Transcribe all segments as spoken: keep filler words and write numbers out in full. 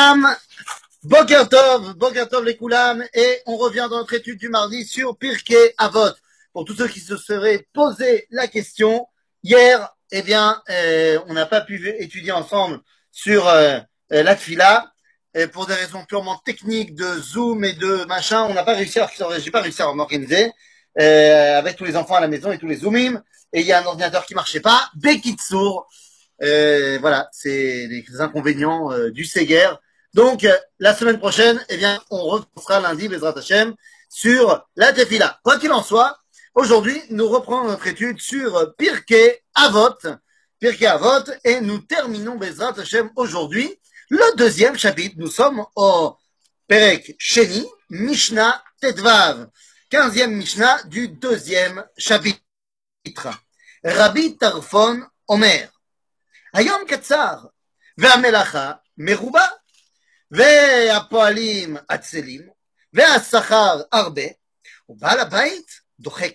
Koulam, Boker Tov, Boker Tov les Koulam, et on revient dans notre étude du mardi sur Pirkei Avot. Pour tous ceux qui se seraient posé la question, hier, eh bien, euh, on n'a pas pu étudier ensemble sur euh, la Tfila, et pour des raisons purement techniques de Zoom et de machin, on n'a pas réussi à, j'ai pas réussi à m'organiser, euh, avec tous les enfants à la maison et tous les Zoomim, et il y a un ordinateur qui marchait pas, Bekitsour. Euh, voilà, c'est les inconvénients euh, du Séguer. Donc, euh, la semaine prochaine, eh bien, on reprendra lundi, Bezrat Hashem, sur la Tefila. Quoi qu'il en soit, aujourd'hui, nous reprenons notre étude sur Pirkei Avot, Pirkei Avot, et nous terminons, Bezrat Hashem, aujourd'hui, le deuxième chapitre. Nous sommes au Perek Sheni, Mishnah Tetvav, quinzième Mishnah du deuxième chapitre. Rabbi Tarfon Omer. היום קצר, והמלאכה מרובה, והפועלים עצלים, והשכר הרבה, ובעל הבית דוחק.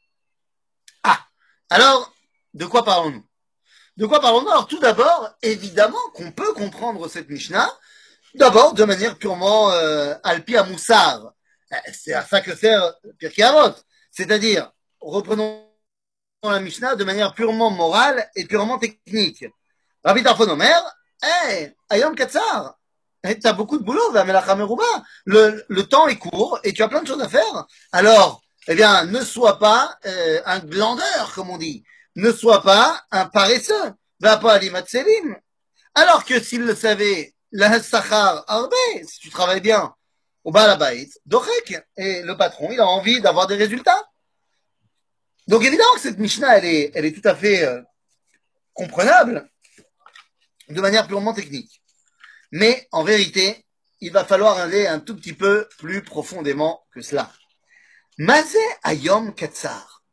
Ah, alors, de quoi parlons-nous? De quoi parlons-nous? Alors, tout d'abord, évidemment qu'on peut comprendre cette Mishnah, d'abord de manière purement euh, alpi à moussar. C'est à ça que sert Pirkei Avot. C'est-à-dire, reprenons la Mishnah de manière purement morale et purement technique. Rabbi Tarfon Omer, hey, Ayom Katsar, t'as beaucoup de boulot, le, le temps est court et tu as plein de choses à faire. Alors, eh bien, ne sois pas euh, un glandeur, comme on dit. Ne sois pas un paresseux. Va pas aller matselim. Alors que s'il le savait, la sachar arbe, si tu travailles bien, au bas la baït, dochek, et le patron, il a envie d'avoir des résultats. Donc évidemment que cette Mishnah, elle est, elle est tout à fait euh, comprenable de manière purement technique. Mais en vérité, il va falloir aller un tout petit peu plus profondément que cela. Mazé Ayom Katsar.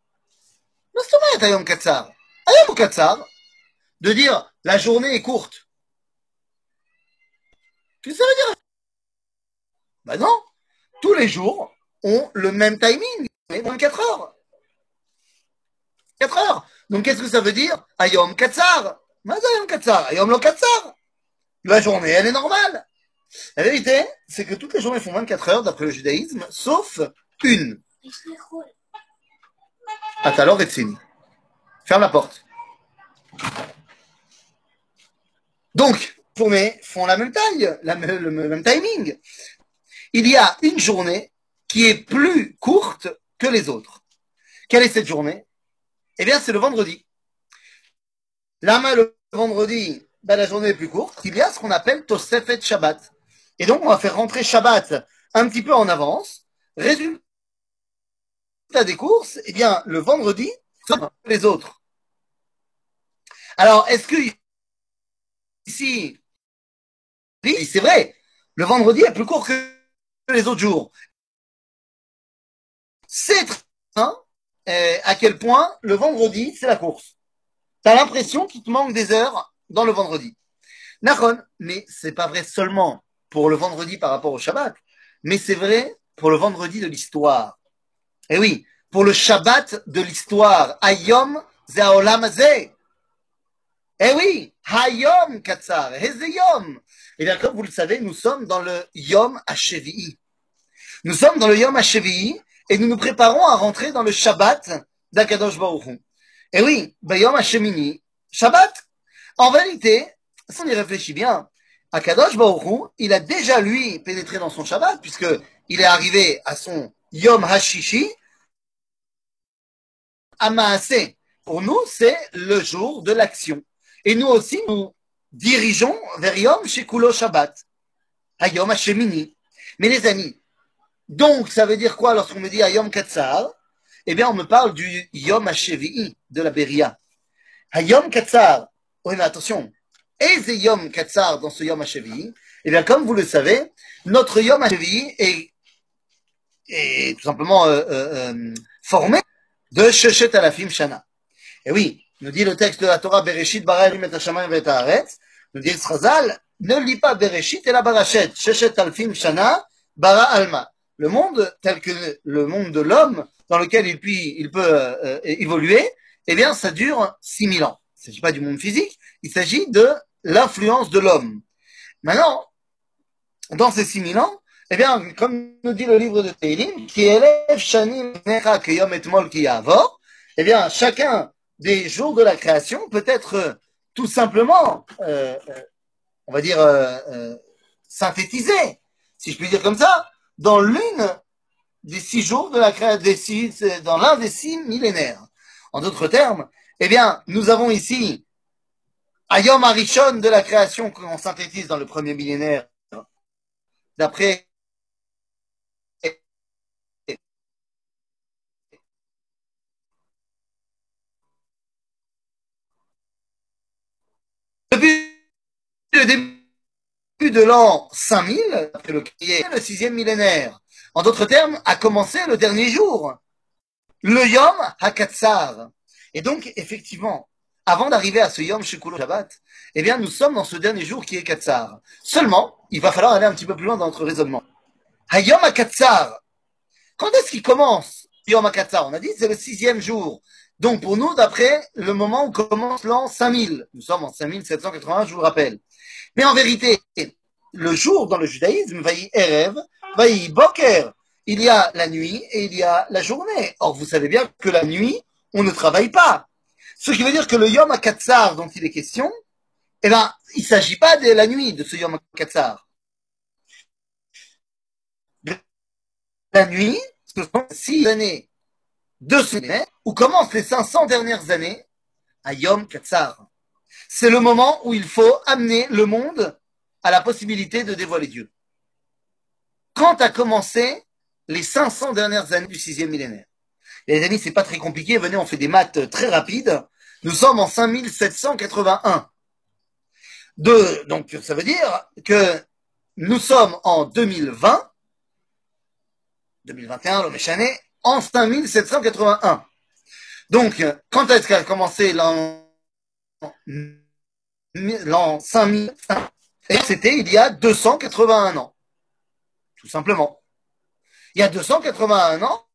Nostomé Ayom Katsar. Ayom Katsar, de dire la journée est courte. Qu'est-ce que ça veut dire? Ben non, tous les jours ont le même timing, vingt-quatre heures. quatre heures. Donc qu'est-ce que ça veut dire? Ayom Katsar. Mazé Ayom Katsar. Ayom Lo Katsar. La journée, elle est normale. La vérité, c'est que toutes les journées font vingt-quatre heures d'après le judaïsme, sauf une. Atalo Retsini. Ferme la porte. Donc, les journées font la même taille, la, le, le même timing. Il y a une journée qui est plus courte que les autres. Quelle est cette journée? Eh bien, c'est le vendredi. Lama, le vendredi, ben, la journée est plus courte. Il y a ce qu'on appelle Tosefet Shabbat. Et donc, on va faire rentrer Shabbat un petit peu en avance. Résultat des courses, eh bien, le vendredi, sont les autres. Alors, est-ce que ici, oui, c'est vrai, le vendredi est plus court que les autres jours. C'est hein, euh, à quel point le vendredi, c'est la course. Tu as l'impression qu'il te manque des heures dans le vendredi. Nakon, mais c'est pas vrai seulement pour le vendredi par rapport au Shabbat, mais c'est vrai pour le vendredi de l'histoire. Eh oui, pour le Shabbat de l'histoire. Hayom Ze'olam Hazeh. Eh oui, Hayom Katsar, Hezeyom. Eh bien, comme vous le savez, nous sommes dans le Yom HaShevi'i. Nous sommes dans le Yom HaShevi'i et nous nous préparons à rentrer dans le Shabbat d'Akadosh Baruch Hu. Eh oui, Bayom HaShemini, Shabbat. En vérité, si on y réfléchit bien, Akadosh Baruch Hu, il a déjà lui pénétré dans son Shabbat puisque il est arrivé à son Yom HaShishi, Amaaseh. Pour nous, c'est le jour de l'action. Et nous aussi, nous dirigeons vers Yom Shekulo Shabbat, Hayom HaShemini. Mais les amis, donc ça veut dire quoi lorsqu'on me dit Hayom Katsar? Eh bien, on me parle du Yom HaShevi'i, de la Beria. Hayom Katsar, oui mais attention, et c'est Yom Katsar dans ce Yom HaShevi'i? Eh bien, comme vous le savez, notre Yom HaShevi'i est, est tout simplement euh, euh, euh, formé de Sheshet Alafim Shana. Et oui, nous dit le texte de la Torah, Bereshit bara Elohim et hashamayim ve'et haaretz, nous dit le Chazal, ne lis pas Bereshit et la Barachet, Sheshet Alfim Shana, bara Alma. Le monde, tel que le monde de l'homme, dans lequel il, peut, il peut euh, évoluer, eh bien, ça dure six mille ans. Il ne s'agit pas du monde physique, il s'agit de l'influence de l'homme. Maintenant, dans ces six mille ans, eh bien, comme nous dit le livre de Teilim, qui élève Shanim Necha Keyom Etmol Ki Yavor, eh bien, chacun des jours de la création peut être euh, tout simplement, euh, euh, on va dire, euh, euh, synthétisé, si je puis dire comme ça, dans l'une des six jours de la création, dans l'un des six millénaires. En d'autres termes, eh bien, nous avons ici Ayom Arishon de la création qu'on synthétise dans le premier millénaire, d'après depuis le début de l'an cinq mille, après le crier, le sixième millénaire. En d'autres termes, a commencé le dernier jour, le Yom HaKatsar. Et donc, effectivement, avant d'arriver à ce Yom Shekulo Shabbat, eh bien, nous sommes dans ce dernier jour qui est Katsar. Seulement, il va falloir aller un petit peu plus loin dans notre raisonnement. Hayom HaKatsar, quand est-ce qu'il commence Yom HaKatsar? On a dit c'est le sixième jour. Donc, pour nous, d'après le moment où commence l'an cinq mille. Nous sommes en cinq mille sept cent quatre-vingts, je vous le rappelle. Mais en vérité, le jour dans le judaïsme, vaï Erev, vaï Boker, il y a la nuit et il y a la journée. Or, vous savez bien que la nuit, on ne travaille pas. Ce qui veut dire que le Yom HaKatsar dont il est question, eh ben, il ne s'agit pas de la nuit de ce Yom HaKatsar. La nuit, ce sont six années de ce millénaire où commencent les cinq cents dernières années à Yom Katsar. C'est le moment où il faut amener le monde à la possibilité de dévoiler Dieu. Quand a commencé les cinq cents dernières années du sixième millénaire? Les amis, c'est pas très compliqué. Venez, on fait des maths très rapides. Nous sommes en cinq mille sept cent quatre-vingt-un. De, donc, ça veut dire que nous sommes en deux mille vingt, deux mille vingt et un, le méchané, en cinq mille sept cent quatre-vingt-un. Donc, quand est-ce qu'a commencé l'an, l'an cinq mille? Et c'était il y a deux cent quatre-vingt-un ans. Tout simplement. Il y a deux cent quatre-vingt-un ans,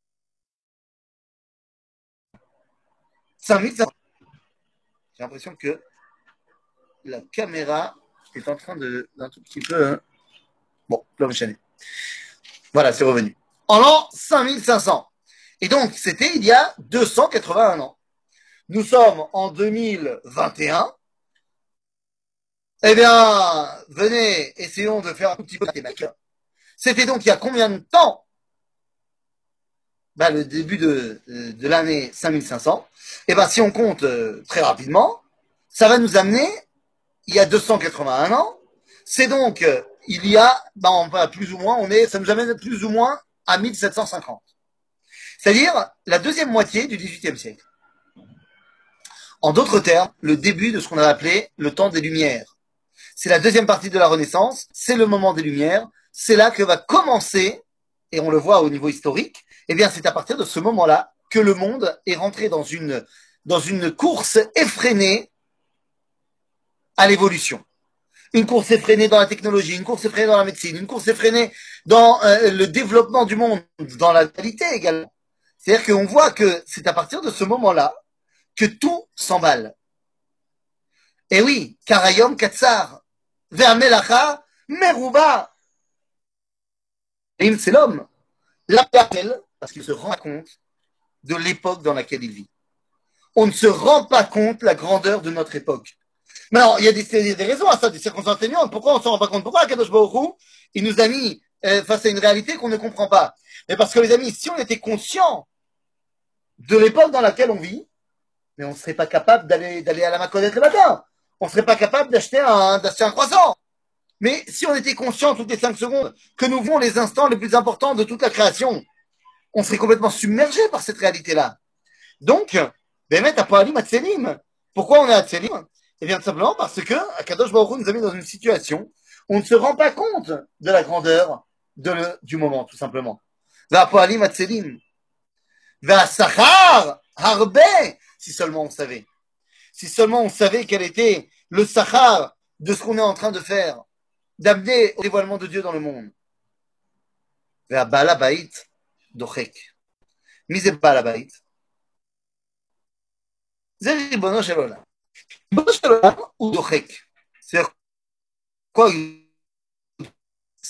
cinq mille. J'ai l'impression que la caméra est en train de, d'un tout petit peu, hein. Bon, l'homme chané. Voilà, c'est revenu. En l'an cinq mille cinq cents. Et donc, c'était il y a deux cent quatre-vingt-un ans. Nous sommes en deux mille vingt et un. Eh bien, venez, essayons de faire un petit peu de mathématiques. C'était donc il y a combien de temps? Bah, le début de, de l'année cinq mille cinq cents. Eh bien, si on compte euh, très rapidement, ça va nous amener il y a deux cent quatre-vingt-un ans. C'est donc, euh, il y a, bah, on va plus ou moins, on est, ça nous amène plus ou moins à mille sept cent cinquante. C'est-à-dire la deuxième moitié du dix-huitième siècle. En d'autres termes, le début de ce qu'on a appelé le temps des Lumières. C'est la deuxième partie de la Renaissance, c'est le moment des Lumières, c'est là que va commencer, et on le voit au niveau historique, eh bien c'est à partir de ce moment-là que le monde est rentré dans une, dans une course effrénée à l'évolution. Une course effrénée dans la technologie, une course effrénée dans la médecine, une course effrénée dans euh, le développement du monde, dans la qualité également. C'est-à-dire qu'on voit que c'est à partir de ce moment-là que tout s'emballe. Et oui, Karayom Katsar, Vermelacha, Merouba. Et c'est l'homme, l'appelle, parce qu'il se rend compte de l'époque dans laquelle il vit. On ne se rend pas compte de la grandeur de notre époque. Mais alors, il y a des, des raisons à ça, des circonstances atténuantes. Pourquoi on ne s'en rend pas compte? Pourquoi Kadosh Baruch Hu, il nous a mis euh, face à une réalité qu'on ne comprend pas? Mais parce que les amis, si on était conscient de l'époque dans laquelle on vit, mais on ne serait pas capable d'aller, d'aller à la Maconette le matin. On ne serait pas capable d'acheter un, d'acheter un croissant. Mais si on était conscient toutes les cinq secondes que nous vivons les instants les plus importants de toute la création, on serait complètement submergé par cette réalité-là. Donc, Bémet, à Poalim, à Tselim. Pourquoi on est à Tselim? Eh bien, tout simplement parce que Akadosh Baruch Hu nous a mis dans une situation où on ne se rend pas compte de la grandeur de le, du moment, tout simplement. Va Poalim, à Tselim. Va Sachar, Harbe, si seulement on savait. Si seulement on savait quel était le Sachar de ce qu'on est en train de faire, d'amener au dévoilement de Dieu dans le monde. Va Balabait, Dochek. Mise Balabait. זה ריבונו של עולם. ריבונו של עולם הוא דוחק. C'est quoi?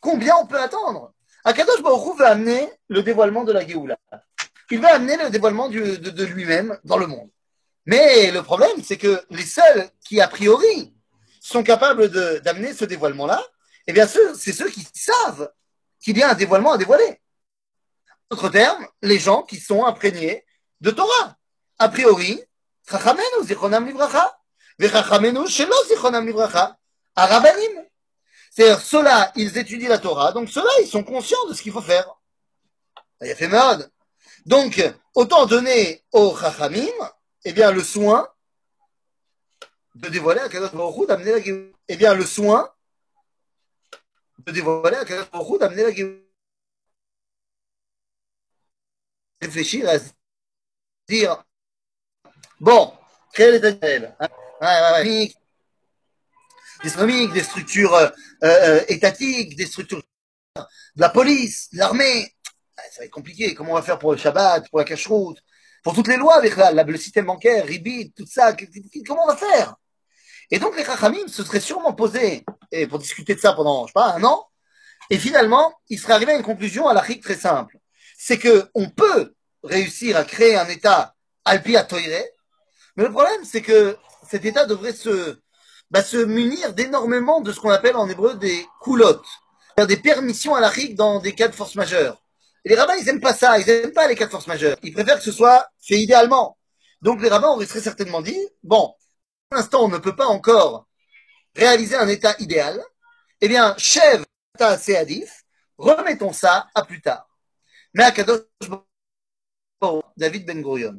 Combien on peut attendre? Akadosh Baruch Hu veut amener le dévoilement de la Géoula. Il veut amener le dévoilement du, de, de lui-même dans le monde. Mais le problème, c'est que les seuls qui, a priori, sont capables de, d'amener ce dévoilement-là, eh bien, ceux, c'est ceux qui savent qu'il y a un dévoilement à dévoiler. En d'autres termes, les gens qui sont imprégnés de Torah. A priori, Chachamenu zichronam livracha, vechachamenu shelo zichronam livracha, arabanim. C'est-à-dire, ceux-là, ils étudient la Torah, donc ceux-là, ils sont conscients de ce qu'il faut faire. Il a fait mode. Donc, autant donner aux Chachamim, eh bien, le soin de dévoiler à Kadosh Baruch Hu, d'amener la Géoula. Eh bien, le soin de dévoiler à Kadosh Baruch Hu, d'amener la Géoula. Réfléchir à se dire, bon, créer l'État d'Israël. Hein, ouais, ouais, ouais. Des économiques, des structures euh, euh, étatiques, des structures de la police, de l'armée. Ça va être compliqué. Comment on va faire pour le Shabbat, pour la cache-route, pour toutes les lois avec la, la, le système bancaire, Ribit, tout ça. Comment on va faire? Et donc les Chachamim se seraient sûrement posés et pour discuter de ça pendant, je sais pas, un an. Et finalement, ils seraient arrivés à une conclusion à l'Afrique très simple. C'est que on peut réussir à créer un État alpi à Toire, mais le problème, c'est que cet État devrait se, bah, se munir d'énormément de ce qu'on appelle en hébreu des coulottes, c'est-à-dire des permissions à l'Afrique dans des cas de force majeure. Et les rabbins, ils aiment pas ça, ils aiment pas les cas de force majeure. Ils préfèrent que ce soit fait idéalement. Donc les rabbins auraient très certainement dit, bon, pour l'instant, on ne peut pas encore réaliser un État idéal. Eh bien, chèvre, État Séadif, remettons ça à plus tard. Mais à Kadosh Baruch, David Ben Gurion,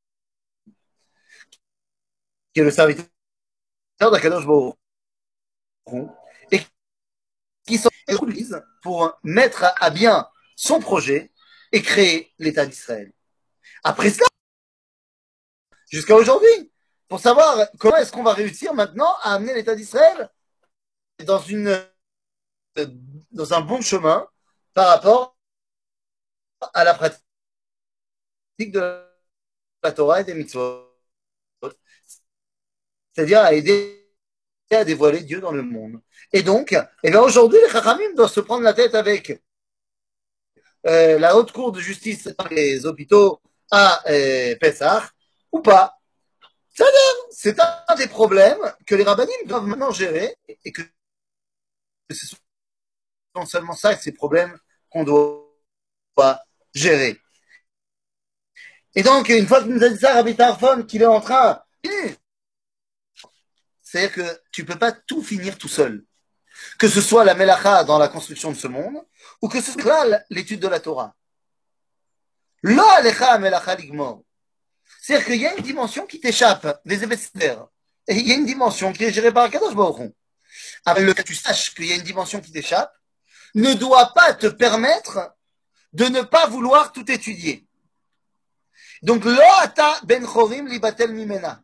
qui est le serviteur d'Akadosh Baruch, et qui s'utilise pour mettre à bien son projet et créer l'État d'Israël. Après cela, jusqu'à aujourd'hui, pour savoir comment est-ce qu'on va réussir maintenant à amener l'État d'Israël dans une dans un bon chemin par rapport à la pratique de la Torah et des mitzvot, c'est-à-dire à aider à dévoiler Dieu dans le monde. Et donc, eh bien aujourd'hui, les Chachamim doivent se prendre la tête avec euh, la haute cour de justice dans les hôpitaux à euh, Pessah ou pas. C'est un des problèmes que les rabbinim doivent maintenant gérer et que ce sont seulement ça, ces problèmes qu'on doit gérer. Et donc, une fois que nous a dit ça, Rabbi Tarfon, qu'il est en train, c'est-à-dire que tu ne peux pas tout finir tout seul. Que ce soit la melacha dans la construction de ce monde, ou que ce soit l'étude de la Torah. Lo alecha melacha ligmor. C'est-à-dire qu'il y a une dimension qui t'échappe, des événements. Et il y a une dimension qui est gérée par Kadosh Baruch Hu. Avec le que tu saches qu'il y a une dimension qui t'échappe, ne doit pas te permettre de ne pas vouloir tout étudier. Donc, lo ata ben chorim libatel mimena.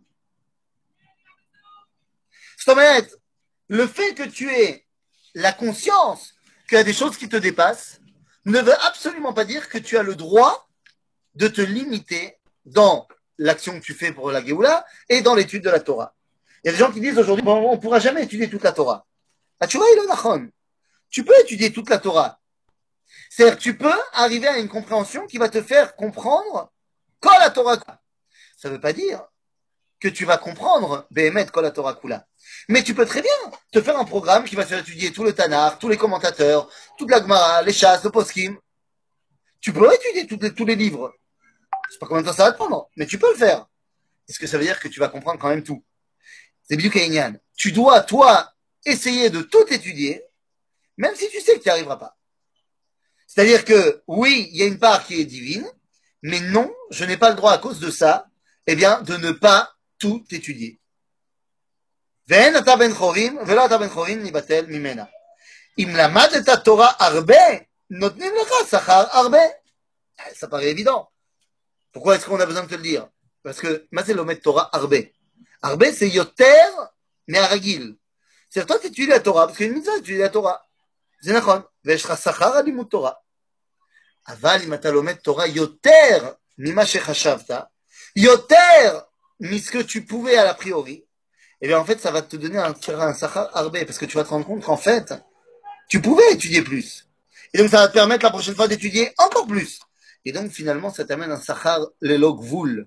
C'est-à-dire, le fait que tu aies la conscience qu'il y a des choses qui te dépassent ne veut absolument pas dire que tu as le droit de te limiter dans l'action que tu fais pour la Géoula et dans l'étude de la Torah. Il y a des gens qui disent aujourd'hui, bon, on ne pourra jamais étudier toute la Torah. Ah, tu vois, il est nachon. Tu peux étudier toute la Torah. C'est-à-dire que tu peux arriver à une compréhension qui va te faire comprendre quand la Torah. Ça ne veut pas dire que tu vas comprendre Behemet Kol la Torah Kula. Mais tu peux très bien te faire un programme qui va te faire étudier tout le Tanakh, tous les commentateurs, toute la Gemara, les chasses, le poskim. Tu peux étudier tous les, tous les livres. Je sais pas combien de temps ça va te prendre, mais tu peux le faire. Est-ce que ça veut dire que tu vas comprendre quand même tout? C'est Bidou Kainyan. Tu dois, toi, essayer de tout étudier, même si tu sais que tu n'y arriveras pas. C'est-à-dire que, oui, il y a une part qui est divine, mais non, je n'ai pas le droit à cause de ça, eh bien, de ne pas tout étudier. ואין אתה בן חורין, ולא אתה בן חורין ניבטל ממנה. אם למדת תורה הרבה, נותנים לך שכר הרבה. Ça paraît évident. Pourquoi est-ce qu'on a besoin de te le dire? Parce que, מה זה לומד תורה הרבה? הרבה c'est יותר מהרגיל. C'est-à-dire, toi, tu étudies la Torah, parce qu'une mitzvah, tu étudies la Torah. זה נכון. ויש לך שכר על לימוד תורה. אבל אם אתה לומד תורה יותר ממה שחשבת, יותר מce que tu pouvais à l'a priori, eh bien, en fait, ça va te donner un, un sachar arbé, parce que tu vas te rendre compte qu'en fait, tu pouvais étudier plus. Et donc, ça va te permettre la prochaine fois d'étudier encore plus. Et donc, finalement, ça t'amène un sachar lelo gvul.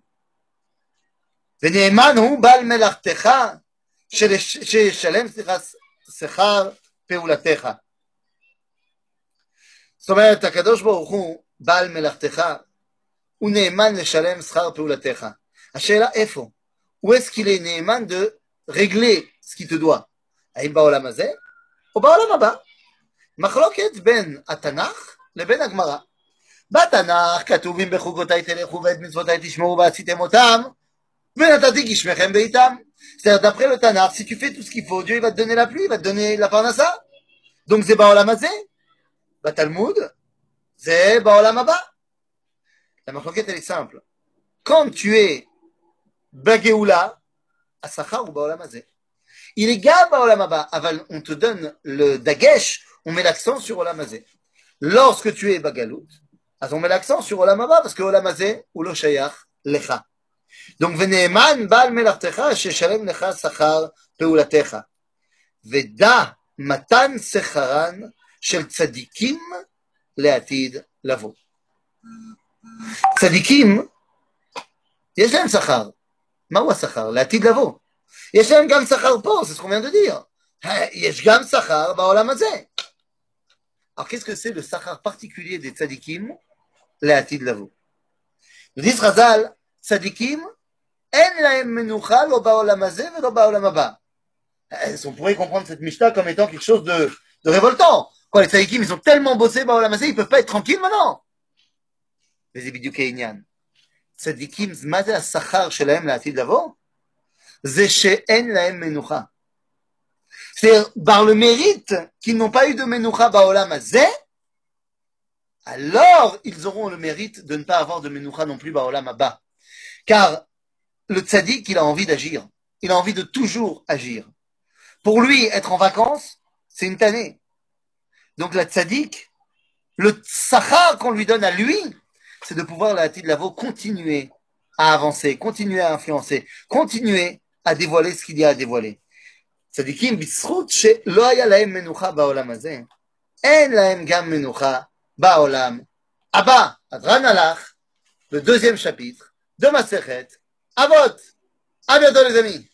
ונאמן הוא בעל מלאכתך שישלם שכר פעולתך. זאת אומרת, הקדוש ברוך הוא בעל מלאכתך, הוא נאמן לשלם שכר פעולתך. השאלה איפה? Où est-ce qu'il est נאמן de régler ce qui te doit? האם בעולם הזה או בעולם הבא? מחלוקת בין התנ"ך לבין הגמרא. בתנ"ך כתוב אם בחוקותיי תלכו ואת מצוותיי תשמעו ועשיתם אותם ונתתי גשמכם בעיתם. C'est-à-dire d'après le Tanakh, si tu fais tout ce qu'il faut, Dieu il va te donner la pluie, il va te donner la parnassa. Donc c'est בעולם הזה. בתלמוד זה בעולם הבא. La מחלוקת elle est simple. Quand tu es בגאולה, השכר הוא בעולם הזה. Il est גם בעולם הבא, אבל on te donne le dagesh, on met l'accent sur עולם הזה. Lorsque tu es בגלות, אז on met l'accent sur עולם הבא, parce que עולם הזה הוא לא שייך לך. Donc ונאמן בעל מלאכתך שישלם לך שכר פעולתך. ודע מתן שכרן של צדיקים לעתיד לבוא. צדיקים, יש להם שכר. מהו השכר? לעתיד לבוא. יש להם גם שכר פה, c'est ce qu'on vient de dire. יש גם שכר בעולם הזה. Alors qu'est-ce que c'est le שכר particulier des tzadikim לעתיד לבוא? nous disent Chazal, tzadikim, אין להם מנוחה לא בעולם הזה ולא בעולם הבא. On pourrait comprendre cette Mishnah comme étant quelque chose de, de révoltant. Quoi, les tzadikim, ils ont tellement bossé בעולם הזה, ils peuvent pas être tranquilles maintenant. וזה בדיוק העניין. צדיקים, מה זה השכר שלהם לעתיד לבוא? זה שאין להם מנוחה. C'est-à-dire, par le mérite qu'ils n'ont pas eu de menoucha בעולם הזה, alors ils auront le mérite de ne pas avoir de menoucha non plus בעולם הבא. Car le tzaddik, il a envie d'agir. Il a envie de toujours agir. Pour lui, être en vacances, c'est une tannée. Donc la tzaddik, le sachar qu'on lui donne à lui, c'est de pouvoir, la Atid Lavo, continuer à avancer, continuer à influencer, continuer à dévoiler ce qu'il y a à dévoiler. צדיקים, בזכות שלא היה להם מנוחה בעולם הזה, אין להם גם מנוחה בעולם הבא. הדרן הלך, le deuxième chapitre de Masechet Avot. À bientôt les amis.